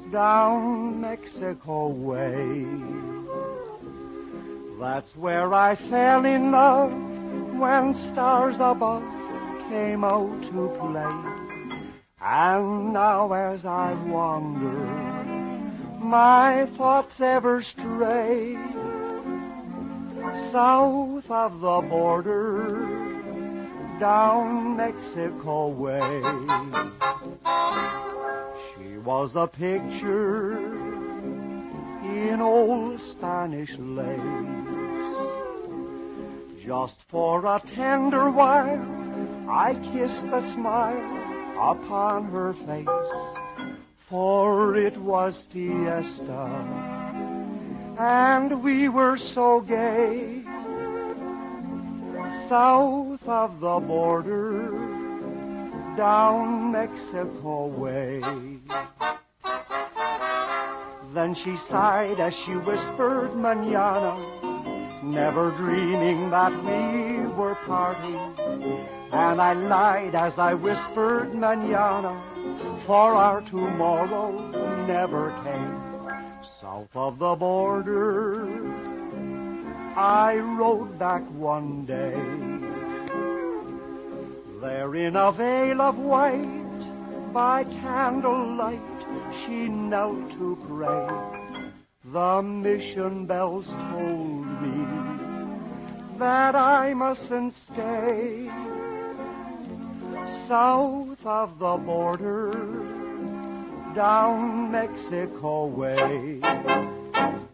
down Mexico way. That's where I fell in love when stars above came out to play. And now as I wander, my thoughts ever stray south of the border, down Mexico way. She was a picture in old Spanish lace. Just for a tender while, I kissed the smile upon her face, for it was fiesta, and we were so gay. South of the border, down Mexico way. Then she sighed as she whispered mañana, never dreaming that we were parting. And I lied as I whispered mañana, for our tomorrow never came. South of the border, I rode back one day. There in a veil of white, by candlelight, she knelt to pray. The mission bells told me that I mustn't stay south of the border, down Mexico way.